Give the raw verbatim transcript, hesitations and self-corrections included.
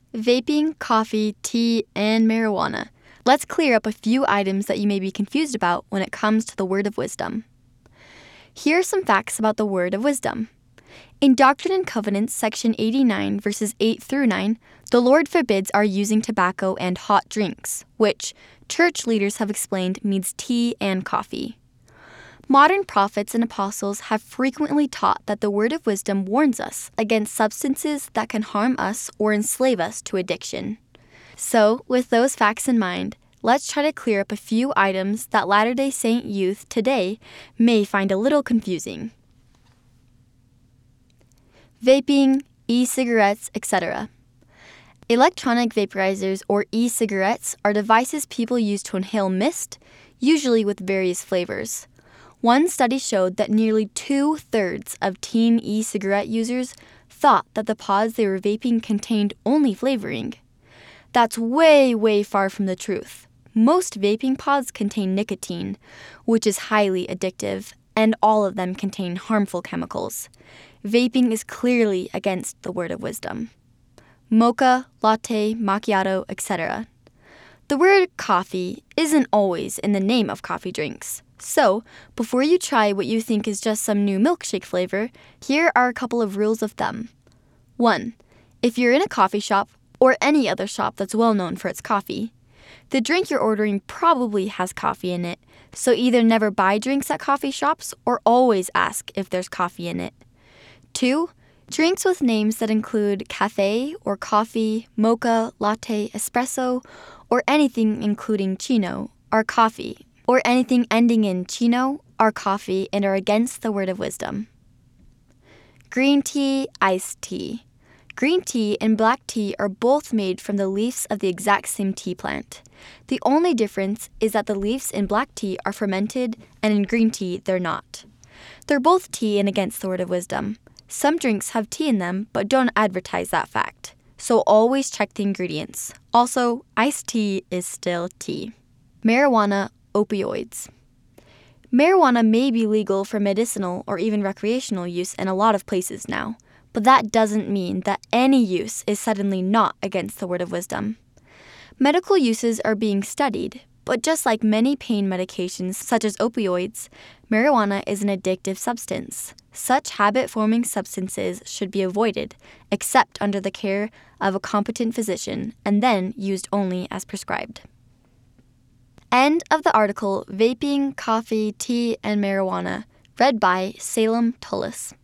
Vaping, coffee, tea, and marijuana. Let's clear up a few items that you may be confused about when it comes to the word of wisdom. Here are some facts about the word of wisdom. In Doctrine and Covenants, section eighty-nine, verses eight through nine, the Lord forbids our using tobacco and hot drinks, which church leaders have explained means tea and coffee. Modern prophets and apostles have frequently taught that the word of wisdom warns us against substances that can harm us or enslave us to addiction. So, with those facts in mind, let's try to clear up a few items that Latter-day Saint youth today may find a little confusing. Vaping, e-cigarettes, et cetera. Electronic vaporizers or e-cigarettes are devices people use to inhale mist, usually with various flavors. One study showed that nearly two-thirds of teen e-cigarette users thought that the pods they were vaping contained only flavoring. That's way, way far from the truth. Most vaping pods contain nicotine, which is highly addictive, and all of them contain harmful chemicals. Vaping is clearly against the word of wisdom. Mocha, latte, macchiato, et cetera. The word coffee isn't always in the name of coffee drinks. So, before you try what you think is just some new milkshake flavor, here are a couple of rules of thumb. one. If you're in a coffee shop, or any other shop that's well known for its coffee, the drink you're ordering probably has coffee in it, so either never buy drinks at coffee shops or always ask if there's coffee in it. two. Drinks with names that include cafe or coffee, mocha, latte, espresso, or anything including chino are coffee, or anything ending in chino are coffee and are against the word of wisdom. Green tea, iced tea. Green tea and black tea are both made from the leaves of the exact same tea plant. The only difference is that the leaves in black tea are fermented and in green tea they're not. They're both tea and against the word of wisdom. Some drinks have tea in them but don't advertise that fact, so always check the ingredients. Also, iced tea is still tea. Marijuana, opioids. Marijuana may be legal for medicinal or even recreational use in a lot of places now, but that doesn't mean that any use is suddenly not against the word of wisdom. Medical uses are being studied, but just like many pain medications such as opioids, marijuana is an addictive substance. Such habit-forming substances should be avoided, except under the care of a competent physician, and then used only as prescribed. End of the article, Vaping, Coffee, Tea, and Marijuana, read by Salem Tullis.